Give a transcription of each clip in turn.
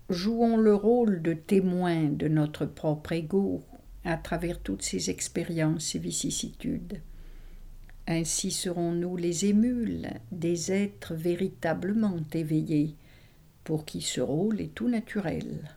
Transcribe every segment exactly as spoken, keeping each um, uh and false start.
Jouons le rôle de témoin de notre propre ego à travers toutes ces expériences et vicissitudes. Ainsi serons-nous les émules des êtres véritablement éveillés, pour qui ce rôle est tout naturel.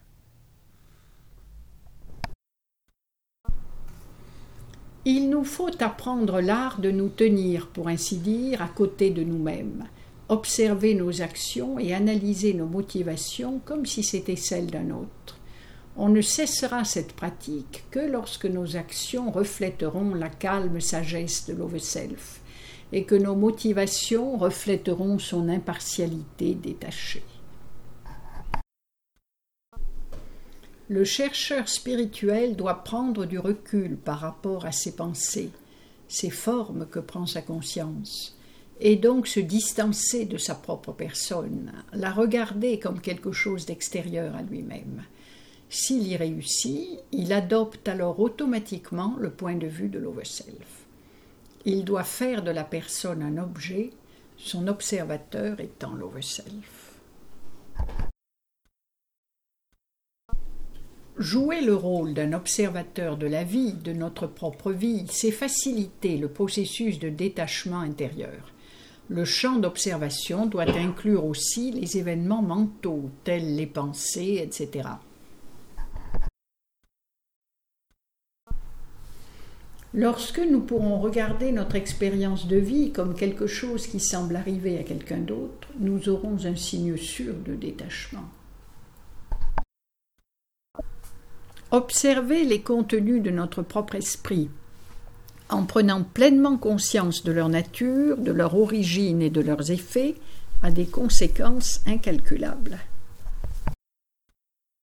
Il nous faut apprendre l'art de nous tenir, pour ainsi dire, à côté de nous-mêmes, observer nos actions et analyser nos motivations comme si c'était celles d'un autre. On ne cessera cette pratique que lorsque nos actions reflèteront la calme sagesse de l'Overself et que nos motivations reflèteront son impartialité détachée. Le chercheur spirituel doit prendre du recul par rapport à ses pensées, ces formes que prend sa conscience, et donc se distancer de sa propre personne, la regarder comme quelque chose d'extérieur à lui-même. S'il y réussit, il adopte alors automatiquement le point de vue de l'Overself. Il doit faire de la personne un objet, son observateur étant l'Overself. Jouer le rôle d'un observateur de la vie, de notre propre vie, c'est faciliter le processus de détachement intérieur. Le champ d'observation doit inclure aussi les événements mentaux, tels les pensées, et cetera. Lorsque nous pourrons regarder notre expérience de vie comme quelque chose qui semble arriver à quelqu'un d'autre, nous aurons un signe sûr de détachement. Observer les contenus de notre propre esprit, en prenant pleinement conscience de leur nature, de leur origine et de leurs effets, a des conséquences incalculables.